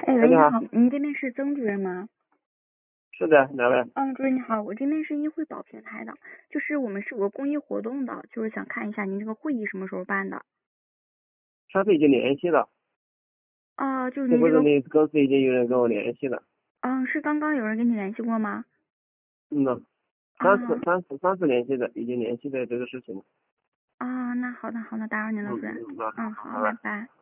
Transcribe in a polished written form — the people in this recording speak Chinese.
哎， 哎， 喂， 你好， 你好，您这边是曾主任吗？ 是的，哪位？ 主任你好，我这边是医惠保平台的，就是我们是有个公益活动的，就是想看一下您这个会议什么时候办的。 上次已经联系了， 就是是不是您这个， 你公司已经有人跟我联系了？ 是刚刚有人跟你联系过吗？ 嗯呐， 啊上次联系的，已经联系的这个事情了。 那好的好的，打扰您了，主任。 嗯嗯，那好， 好， 拜拜。 拜拜。